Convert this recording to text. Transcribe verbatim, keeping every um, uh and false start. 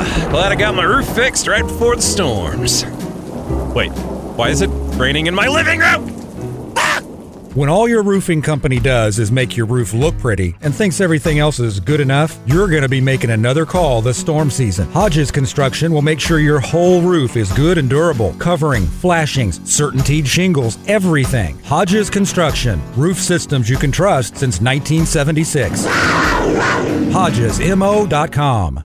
glad I got my roof fixed right before the storms. Wait, why is it raining in my living room? When all your roofing company does is make your roof look pretty and thinks everything else is good enough, you're going to be making another call this storm season. Hodges Construction will make sure your whole roof is good and durable. Covering, flashings, CertainTeed shingles, everything. Hodges Construction. Roof systems you can trust since nineteen seventy-six. Hodges M O dot com